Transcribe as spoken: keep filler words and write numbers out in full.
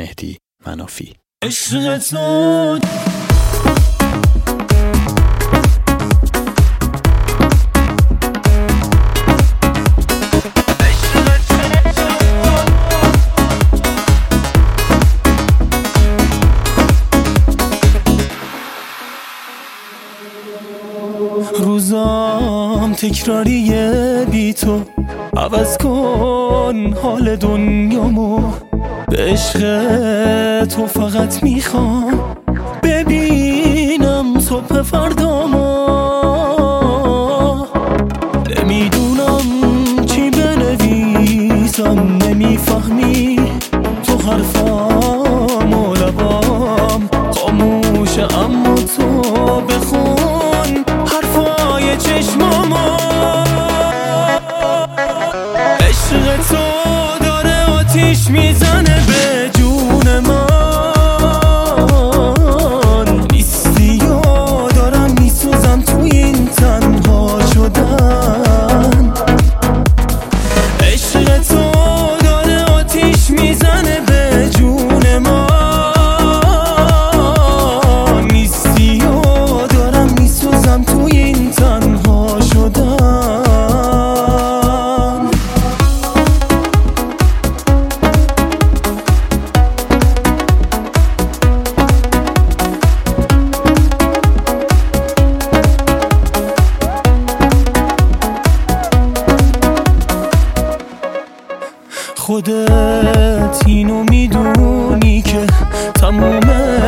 مهدی منافی. عشق تو روزام تکراریه بی تو، عوض کن حال دنیامو. به عشق تو فقط میخوام ببینم صبح فردامو. نمیدونم چی بنویسم، نمیفهمی تو حرفام و لبام خاموشه، اما تو بخون حرفای چشمامو. عشق تو داره آتیش میزنه به جون من، نیستی و دارم میسوزم تو این تنها شدن. عشق تو داره آتیش میزنه به جون من، نیستی و دارم میسوزم تو این تنها شدن. خودت اینو میدونی که تموم